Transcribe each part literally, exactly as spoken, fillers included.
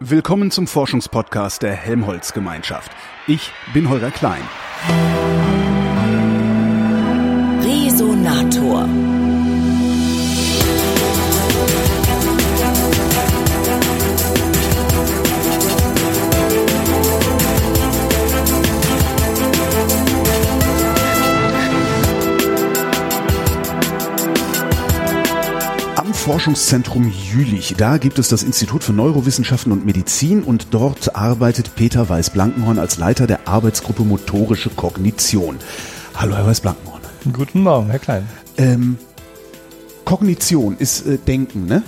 Willkommen zum Forschungspodcast der Helmholtz-Gemeinschaft. Ich bin Holger Klein. Resonator. Forschungszentrum Jülich. Da gibt es das Institut für Neurowissenschaften und Medizin und dort arbeitet Peter Weiß-Blankenhorn als Leiter der Arbeitsgruppe Motorische Kognition. Hallo, Herr Weiß-Blankenhorn. Guten Morgen, Herr Klein. Ähm, Kognition ist äh, Denken, ne?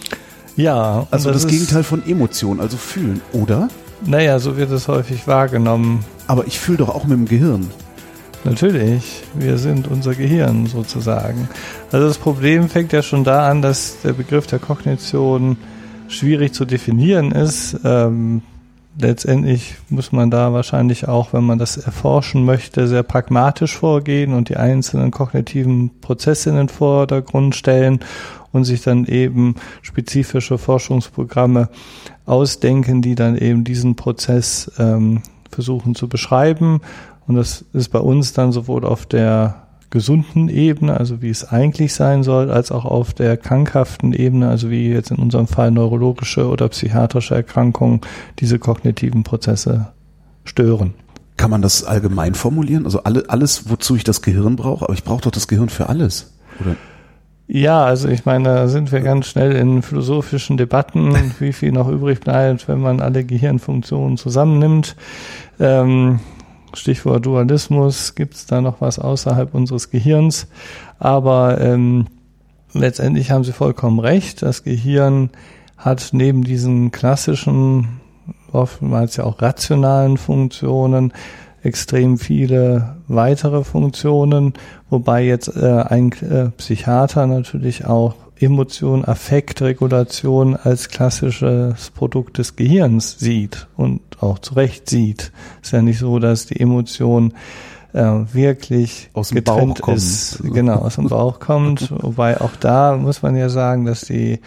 Ja. Also das, das Gegenteil von Emotion, also fühlen, oder? Naja, so wird es häufig wahrgenommen. Aber ich fühle doch auch mit dem Gehirn. Natürlich, wir sind unser Gehirn sozusagen. Also das Problem fängt ja schon da an, dass der Begriff der Kognition schwierig zu definieren ist. Ähm, letztendlich muss man da wahrscheinlich auch, wenn man das erforschen möchte, sehr pragmatisch vorgehen und die einzelnen kognitiven Prozesse in den Vordergrund stellen und sich dann eben spezifische Forschungsprogramme ausdenken, die dann eben diesen Prozess ähm, versuchen zu beschreiben. Und das ist bei uns dann sowohl auf der gesunden Ebene, also wie es eigentlich sein soll, als auch auf der krankhaften Ebene, also wie jetzt in unserem Fall neurologische oder psychiatrische Erkrankungen, diese kognitiven Prozesse stören. Kann man das allgemein formulieren? Also alle, alles, wozu ich das Gehirn brauche, aber ich brauche doch das Gehirn für alles, oder? Ja, also ich meine, da sind wir ganz schnell in philosophischen Debatten, wie viel noch übrig bleibt, wenn man alle Gehirnfunktionen zusammennimmt. Ähm, Stichwort Dualismus, gibt es da noch was außerhalb unseres Gehirns? Aber ähm, letztendlich haben Sie vollkommen recht. Das Gehirn hat neben diesen klassischen, oftmals ja auch rationalen Funktionen, extrem viele weitere Funktionen, wobei jetzt äh, ein äh, Psychiater natürlich auch Emotion, Affekt, Regulation als klassisches Produkt des Gehirns sieht und auch zu Recht sieht. Ist ja nicht so, dass die Emotion äh, wirklich aus dem getrennt Bauch kommt. ist, genau, aus dem Bauch kommt. Wobei auch da muss man ja sagen, dass die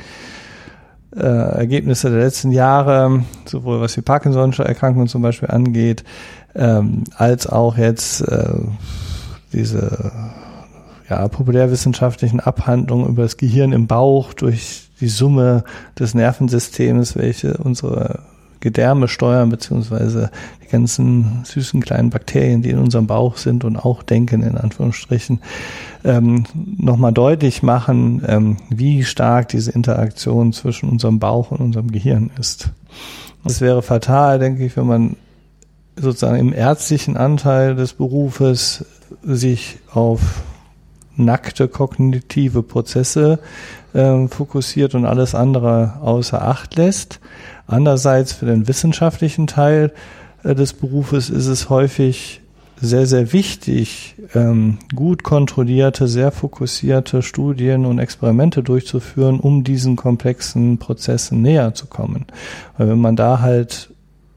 äh, Ergebnisse der letzten Jahre, sowohl was die Parkinson'sche Erkrankung zum Beispiel angeht, ähm, als auch jetzt äh, diese ja, populärwissenschaftlichen Abhandlungen über das Gehirn im Bauch durch die Summe des Nervensystems, welche unsere Gedärme steuern, beziehungsweise die ganzen süßen kleinen Bakterien, die in unserem Bauch sind und auch denken, in Anführungsstrichen, ähm, nochmal deutlich machen, ähm, wie stark diese Interaktion zwischen unserem Bauch und unserem Gehirn ist. Es wäre fatal, denke ich, wenn man sozusagen im ärztlichen Anteil des Berufes sich auf nackte kognitive Prozesse äh, fokussiert und alles andere außer Acht lässt. Andererseits für den wissenschaftlichen Teil äh, des Berufes ist es häufig sehr, sehr wichtig, ähm, gut kontrollierte, sehr fokussierte Studien und Experimente durchzuführen, um diesen komplexen Prozessen näher zu kommen. Weil wenn man da halt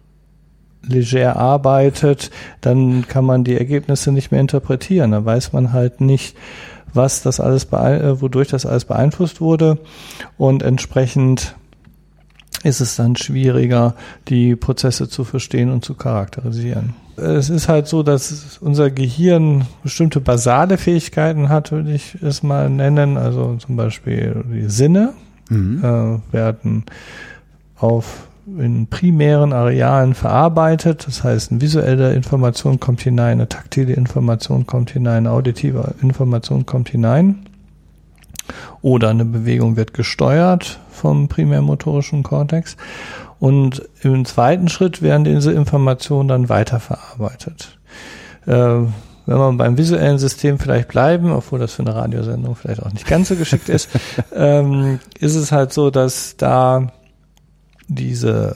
leger arbeitet, dann kann man die Ergebnisse nicht mehr interpretieren. Da weiß man halt nicht, was das alles beein- wodurch das alles beeinflusst wurde, und entsprechend ist es dann schwieriger, die Prozesse zu verstehen und zu charakterisieren. Es ist halt so, dass unser Gehirn bestimmte basale Fähigkeiten hat, würde ich es mal nennen, also zum Beispiel die Sinne mhm. äh, werden auf in primären Arealen verarbeitet. Das heißt, eine visuelle Information kommt hinein, eine taktile Information kommt hinein, eine auditive Information kommt hinein. Oder eine Bewegung wird gesteuert vom primärmotorischen Kortex. Und im zweiten Schritt werden diese Informationen dann weiterverarbeitet. Äh, wenn wir beim visuellen System vielleicht bleiben, obwohl das für eine Radiosendung vielleicht auch nicht ganz so geschickt ist, ähm, ist es halt so, dass da diese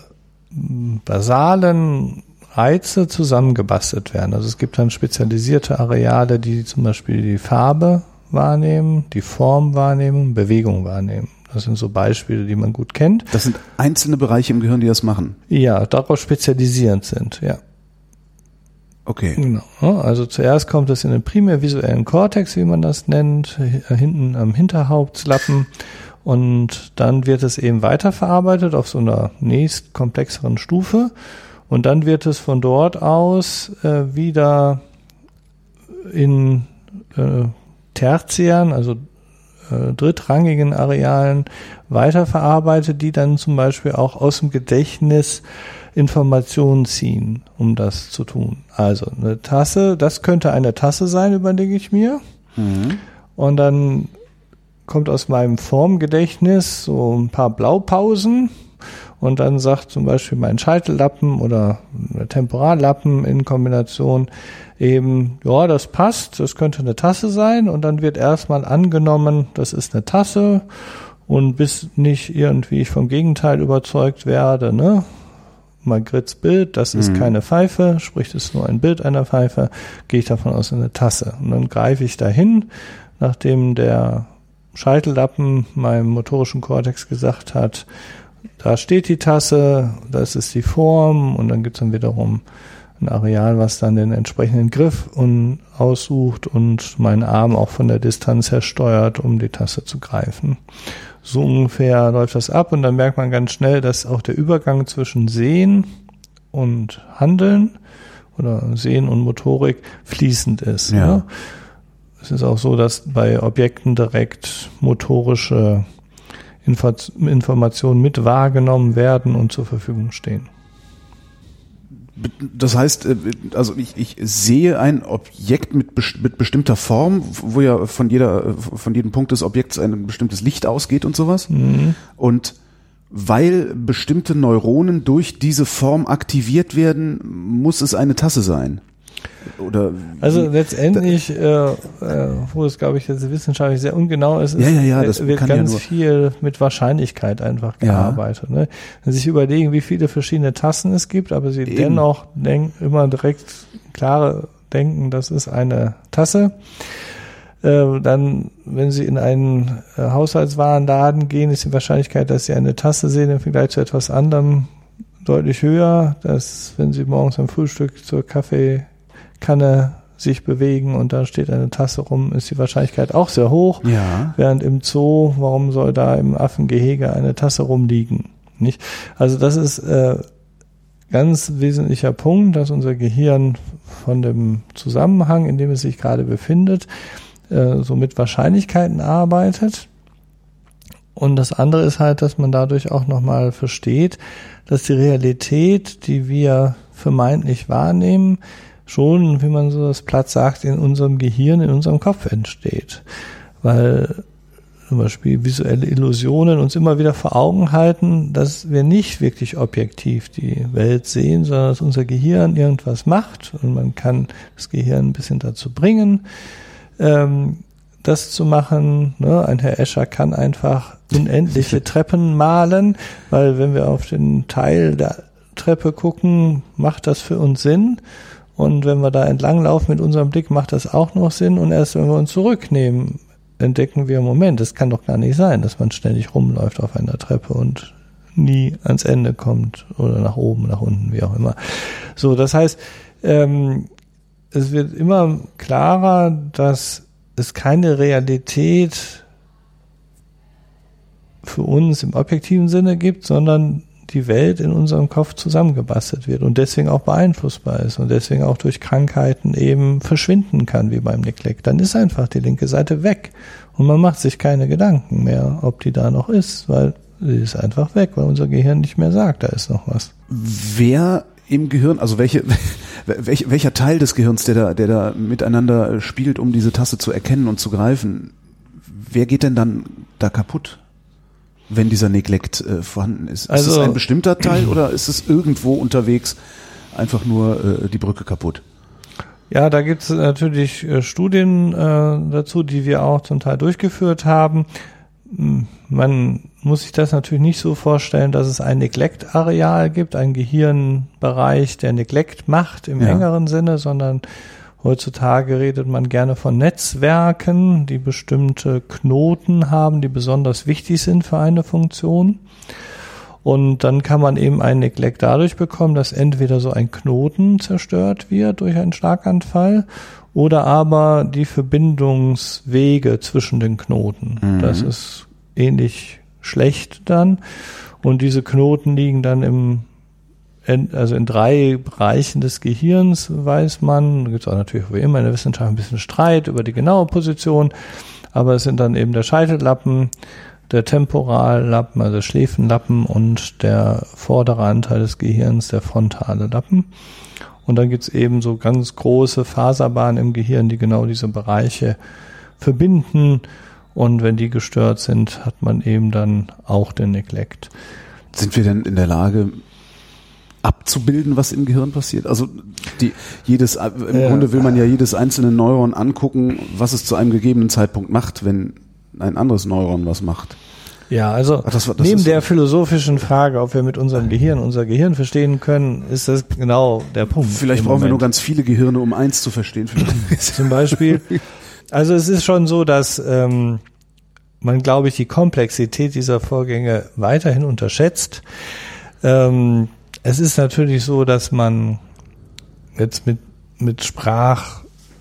basalen Reize zusammengebastelt werden. Also es gibt dann spezialisierte Areale, die zum Beispiel die Farbe wahrnehmen, die Form wahrnehmen, Bewegung wahrnehmen. Das sind so Beispiele, die man gut kennt. Das sind einzelne Bereiche im Gehirn, die das machen? Ja, darauf spezialisierend sind, ja. Okay. Genau. Also zuerst kommt es in den primär visuellen Kortex, wie man das nennt, hinten am Hinterhauptslappen. Und dann wird es eben weiterverarbeitet auf so einer nächst komplexeren Stufe. Und dann wird es von dort aus äh, wieder in äh, tertiären, also äh, drittrangigen Arealen weiterverarbeitet, die dann zum Beispiel auch aus dem Gedächtnis Informationen ziehen, um das zu tun. Also eine Tasse, das könnte eine Tasse sein, überlege ich mir. Mhm. Und dann kommt aus meinem Formgedächtnis so ein paar Blaupausen. Und dann sagt zum Beispiel mein Scheitellappen oder der Temporallappen in Kombination eben, ja, das passt, das könnte eine Tasse sein. Und dann wird erstmal angenommen, das ist eine Tasse. Und bis nicht irgendwie ich vom Gegenteil überzeugt werde, ne? Magritte's Bild, das ist mhm. keine Pfeife, sprich, das ist nur ein Bild einer Pfeife, gehe ich davon aus, eine Tasse. Und dann greife ich dahin, nachdem der Scheitellappen meinem motorischen Kortex gesagt hat, da steht die Tasse, das ist die Form, und dann gibt es dann wiederum ein Areal, was dann den entsprechenden Griff und aussucht und meinen Arm auch von der Distanz her steuert, um die Tasse zu greifen. So ungefähr läuft das ab, und dann merkt man ganz schnell, dass auch der Übergang zwischen Sehen und Handeln oder Sehen und Motorik fließend ist. Ja. Ne? Es ist auch so, dass bei Objekten direkt motorische Informationen mit wahrgenommen werden und zur Verfügung stehen. Das heißt, also ich, ich sehe ein Objekt mit, mit bestimmter Form, wo ja von jeder, von jedem Punkt des Objekts ein bestimmtes Licht ausgeht und sowas. Mhm. Und weil bestimmte Neuronen durch diese Form aktiviert werden, muss es eine Tasse sein. Oder also letztendlich, äh, äh, wo es, glaube ich, jetzt wissenschaftlich sehr ungenau ist, ja, ja, ja, das wird kann ganz ja nur viel mit Wahrscheinlichkeit einfach gearbeitet. Ja. Ne? Wenn Sie sich überlegen, wie viele verschiedene Tassen es gibt, aber Sie Eben. dennoch denken, immer direkt klare denken, das ist eine Tasse, äh, dann, wenn Sie in einen äh, Haushaltswarenladen gehen, ist die Wahrscheinlichkeit, dass Sie eine Tasse sehen im Vergleich zu etwas anderem deutlich höher, dass wenn Sie morgens am Frühstück zur Kaffee Kanne sich bewegen und da steht eine Tasse rum, ist die Wahrscheinlichkeit auch sehr hoch. Ja. Während im Zoo, warum soll da im Affengehege eine Tasse rumliegen? Nicht? Also das ist äh, ganz wesentlicher Punkt, dass unser Gehirn von dem Zusammenhang, in dem es sich gerade befindet, äh, so mit Wahrscheinlichkeiten arbeitet. Und das andere ist halt, dass man dadurch auch nochmal versteht, dass die Realität, die wir vermeintlich wahrnehmen, schon, wie man so das platt sagt, in unserem Gehirn, in unserem Kopf entsteht. Weil zum Beispiel visuelle Illusionen uns immer wieder vor Augen halten, dass wir nicht wirklich objektiv die Welt sehen, sondern dass unser Gehirn irgendwas macht, und man kann das Gehirn ein bisschen dazu bringen, ähm, das zu machen. Ne? Ein Herr Escher kann einfach unendliche Treppen malen, weil wenn wir auf den Teil der Treppe gucken, macht das für uns Sinn. Und wenn wir da entlanglaufen mit unserem Blick, macht das auch noch Sinn. Und erst wenn wir uns zurücknehmen, entdecken wir, Moment, das kann doch gar nicht sein, dass man ständig rumläuft auf einer Treppe und nie ans Ende kommt oder nach oben, nach unten, wie auch immer. So, das heißt, ähm, es wird immer klarer, dass es keine Realität für uns im objektiven Sinne gibt, sondern die Welt in unserem Kopf zusammengebastelt wird und deswegen auch beeinflussbar ist und deswegen auch durch Krankheiten eben verschwinden kann, wie beim Neglect. Dann ist einfach die linke Seite weg und man macht sich keine Gedanken mehr, ob die da noch ist, weil sie ist einfach weg, weil unser Gehirn nicht mehr sagt, da ist noch was. Wer im Gehirn, also welche, welch, welcher Teil des Gehirns, der da, der da miteinander spielt, um diese Tasse zu erkennen und zu greifen, wer geht denn dann da kaputt? Wenn dieser Neglect äh, vorhanden ist. Ist also, es ein bestimmter Teil oder ist es irgendwo unterwegs einfach nur äh, die Brücke kaputt? Ja, da gibt es natürlich äh, Studien äh, dazu, die wir auch zum Teil durchgeführt haben. Man muss sich das natürlich nicht so vorstellen, dass es ein Neglect-Areal gibt, einen Gehirnbereich, der Neglect macht im ja. engeren Sinne, sondern heutzutage redet man gerne von Netzwerken, die bestimmte Knoten haben, die besonders wichtig sind für eine Funktion. Und dann kann man eben einen Neglect dadurch bekommen, dass entweder so ein Knoten zerstört wird durch einen Schlaganfall oder aber die Verbindungswege zwischen den Knoten. Mhm. Das ist ähnlich schlecht dann. Und diese Knoten liegen dann im, also in drei Bereichen des Gehirns, weiß man. Da gibt es auch natürlich wie immer in der Wissenschaft ein bisschen Streit über die genaue Position. Aber es sind dann eben der Scheitellappen, der Temporallappen, also der Schläfenlappen und der vordere Anteil des Gehirns, der frontale Lappen. Und dann gibt es eben so ganz große Faserbahnen im Gehirn, die genau diese Bereiche verbinden. Und wenn die gestört sind, hat man eben dann auch den Neglect. Sind wir denn in der Lage, abzubilden, was im Gehirn passiert? Also die jedes im ja. Grunde will man ja jedes einzelne Neuron angucken, was es zu einem gegebenen Zeitpunkt macht, wenn ein anderes Neuron was macht. Ja, also Ach, das, das neben der philosophischen Frage, ob wir mit unserem Gehirn unser Gehirn verstehen können, ist das genau der Punkt. Vielleicht brauchen Moment. wir nur ganz viele Gehirne, um eins zu verstehen. Zum Beispiel. Also es ist schon so, dass ähm, man, glaube ich, die Komplexität dieser Vorgänge weiterhin unterschätzt. Ähm, Es ist natürlich so, dass man jetzt mit mit Sprach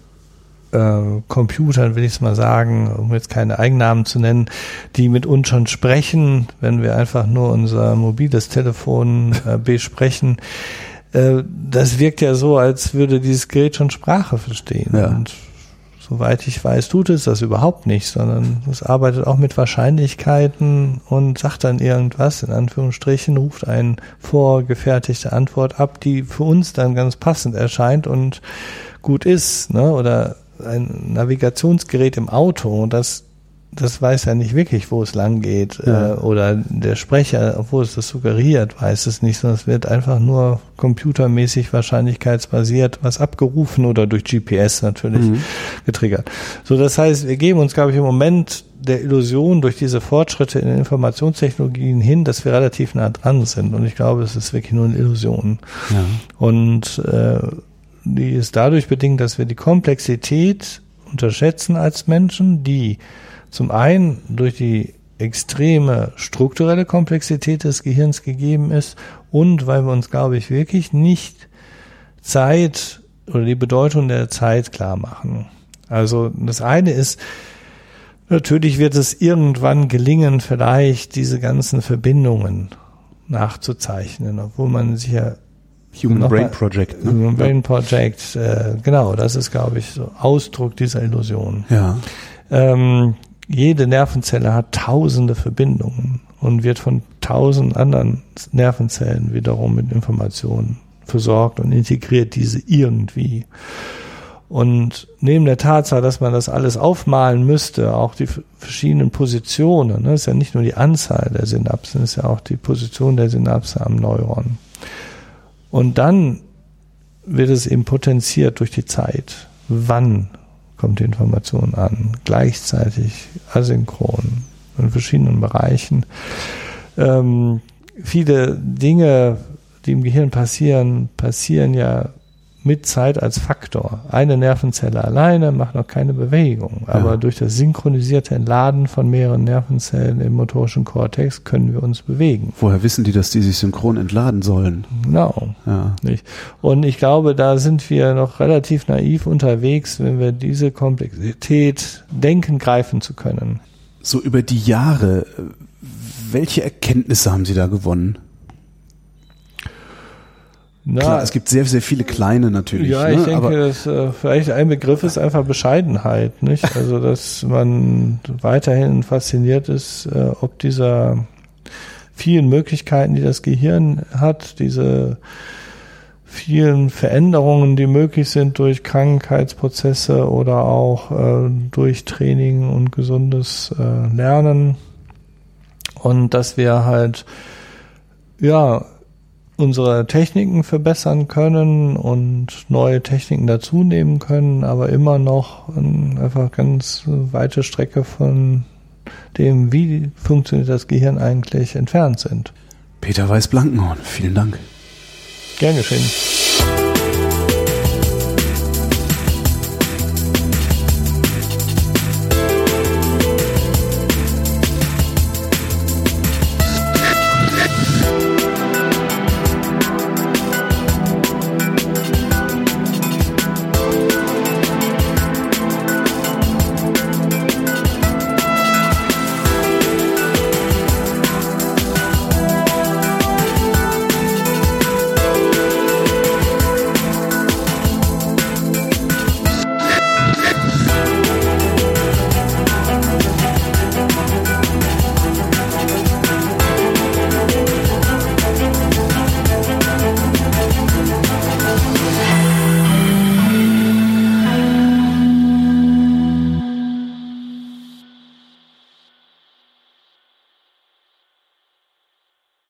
äh, Computern, will ich es mal sagen, um jetzt keine Eigennamen zu nennen, die mit uns schon sprechen, wenn wir einfach nur unser mobiles Telefon äh, besprechen. Äh, das wirkt ja so, als würde dieses Gerät schon Sprache verstehen. Ja. Und soweit ich weiß, tut es das überhaupt nicht, sondern es arbeitet auch mit Wahrscheinlichkeiten und sagt dann irgendwas, in Anführungsstrichen, ruft eine vorgefertigte Antwort ab, die für uns dann ganz passend erscheint und gut ist, ne? Oder ein Navigationsgerät im Auto, das das weiß ja nicht wirklich, wo es lang geht, ja. äh, oder der Sprecher, obwohl es das suggeriert, weiß es nicht, sondern es wird einfach nur computermäßig wahrscheinlichkeitsbasiert was abgerufen oder durch G P S natürlich mhm. getriggert. So, das heißt, wir geben uns, glaube ich, im Moment der Illusion durch diese Fortschritte in den Informationstechnologien hin, dass wir relativ nah dran sind. Und ich glaube, es ist wirklich nur eine Illusion. Ja. Und äh, die ist dadurch bedingt, dass wir die Komplexität unterschätzen als Menschen, die zum einen durch die extreme strukturelle Komplexität des Gehirns gegeben ist und weil wir uns, glaube ich, wirklich nicht Zeit oder die Bedeutung der Zeit klar machen. Also das eine ist, natürlich wird es irgendwann gelingen, vielleicht diese ganzen Verbindungen nachzuzeichnen, obwohl man sich ja Human Brain Project. Ne? Human Brain Project, äh, genau, das ist, glaube ich, so Ausdruck dieser Illusion. Ja. Ähm, jede Nervenzelle hat tausende Verbindungen und wird von tausend anderen Nervenzellen wiederum mit Informationen versorgt und integriert diese irgendwie. Und neben der Tatsache, dass man das alles aufmalen müsste, auch die verschiedenen Positionen, ne, ist ja nicht nur die Anzahl der Synapsen, ist ja auch die Position der Synapse am Neuron. Und dann wird es eben potenziert durch die Zeit. Wann kommt die Information an? Gleichzeitig, asynchron, in verschiedenen Bereichen. Ähm, viele Dinge, die im Gehirn passieren, passieren ja mit Zeit als Faktor. Eine Nervenzelle alleine macht noch keine Bewegung, aber ja. durch das synchronisierte Entladen von mehreren Nervenzellen im motorischen Kortex können wir uns bewegen. Woher wissen die, dass die sich synchron entladen sollen? Genau. Ja. Nicht? Und ich glaube, da sind wir noch relativ naiv unterwegs, wenn wir diese Komplexität denken, greifen zu können. So über die Jahre, welche Erkenntnisse haben Sie da gewonnen? Na, Klar, es gibt sehr, sehr viele kleine natürlich. Ja, ich ne? denke, Aber dass äh, vielleicht ein Begriff ist einfach Bescheidenheit, nicht? Also, dass man weiterhin fasziniert ist, äh, ob dieser vielen Möglichkeiten, die das Gehirn hat, diese vielen Veränderungen, die möglich sind durch Krankheitsprozesse oder auch äh, durch Training und gesundes äh, Lernen, und dass wir halt, ja, unsere Techniken verbessern können und neue Techniken dazu nehmen können, aber immer noch eine einfach ganz weite Strecke von dem, wie funktioniert das Gehirn eigentlich, entfernt sind. Peter Weiß-Blankenhorn, vielen Dank. Gern geschehen.